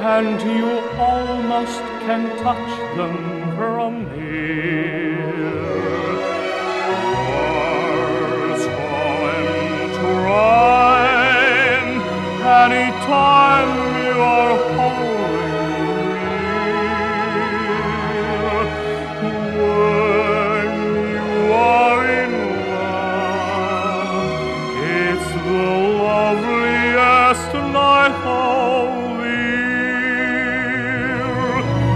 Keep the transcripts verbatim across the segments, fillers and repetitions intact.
and you almost can touch them from here. Stars falling, trying, anytime you are holding near. When you are in love, it's the loveliest night of the year.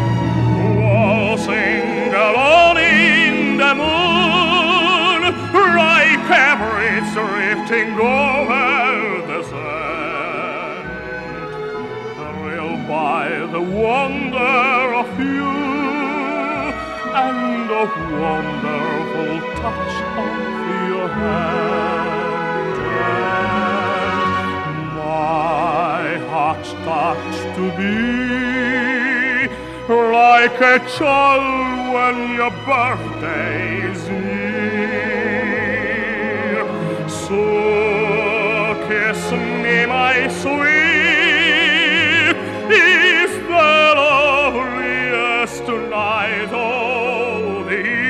Waltzing alone in the moon, like every drifting over the sand, thrilled by the wonder of you and the wonderful touch of your hand. And my heart starts to beat like a child when your birthday is near. So kiss me, my sweet, it's the loveliest night of the year.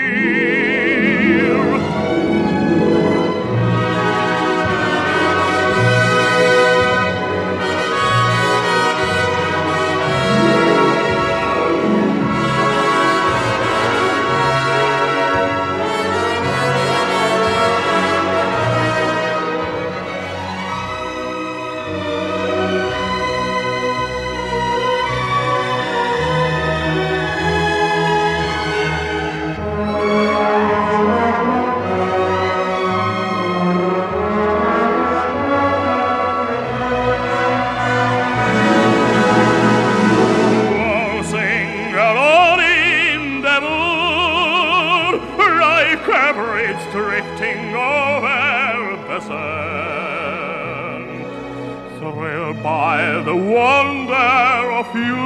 It's drifting over the sand, thrilled by the wonder of you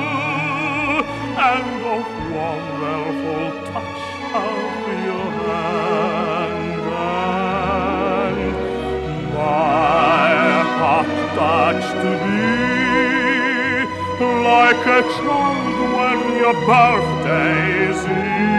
and the wonderful touch of your hand. And my heart starts to beat like a child when your birthday is near.